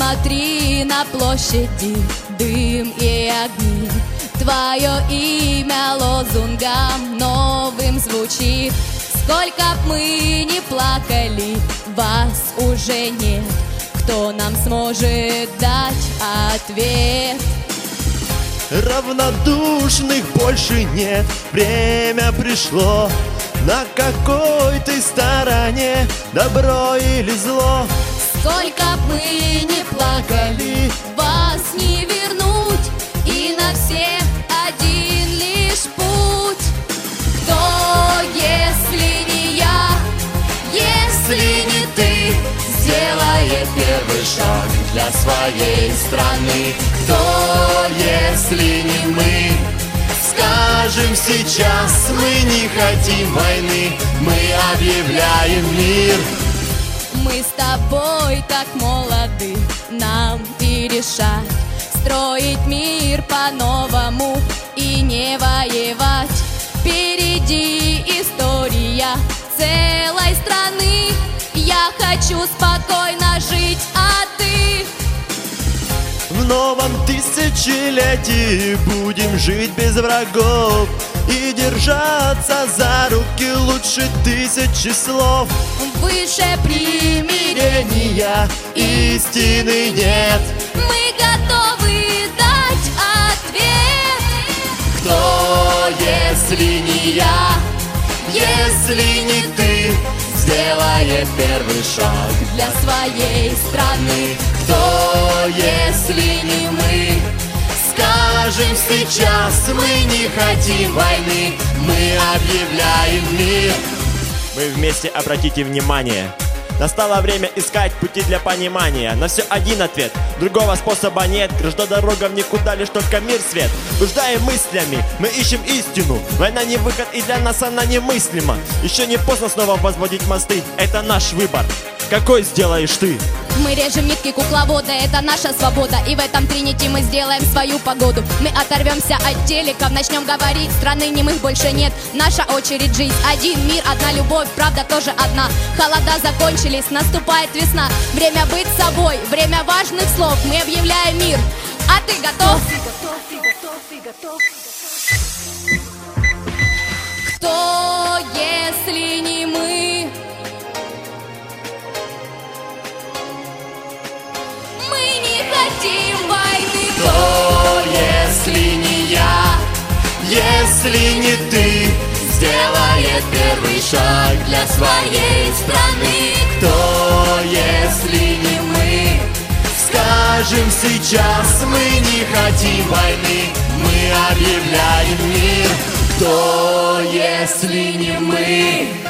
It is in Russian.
Посмотри на площади, дым и огни. Твое имя лозунгом новым звучит. Сколько б мы ни плакали, вас уже нет. Кто нам сможет дать ответ? Равнодушных больше нет, время пришло. На какой ты стороне, добро или зло? Сколько б мы ни плакали, вас не вернуть. И на всех один лишь путь. Кто, если не я, если не ты, сделает первый шаг для своей страны? Кто, если не мы, скажем сейчас, мы не хотим войны, мы объявляем мир. Мы с тобой так молоды, нам и решать, строить мир по-новому и не воевать. Впереди история целой страны. Я хочу спокойно жить, а ты? В новом тысячелетии будем жить без врагов и держаться за руки лучше тысячи слов. Выше примирения Истины нет. мы готовы дать ответ. Кто, если не я, если не ты, сделает первый шаг Для своей страны. Кто, если не мы, скажем сейчас, мы не хотим войны, мы объявляем мир. Вы вместе обратите внимание, настало время искать пути для понимания. На все один ответ, другого способа нет. Граждан дорогам никуда, лишь только мир свет. Блуждаем мыслями, мы ищем истину. Война не выход, и для нас она немыслима. Еще не поздно снова возводить мосты. Это наш выбор, какой сделаешь ты? Мы режем нитки кукловода, это наша свобода. И в этом тринити мы сделаем свою погоду. Мы оторвемся от телеков, начнем говорить. Страны немых больше нет, наша очередь жить. Один мир, одна любовь, правда тоже одна. Холода закончились, наступает весна. Время быть собой, время важных слов. Мы объявляем мир, а ты готов? Кто, если не мы? Мы не хотим войны. Кто, если не я, если не ты, сделает первый шаг для своей страны? Кто, если не мы, скажем сейчас, мы не хотим войны, мы объявляем мир. Кто, если не мы?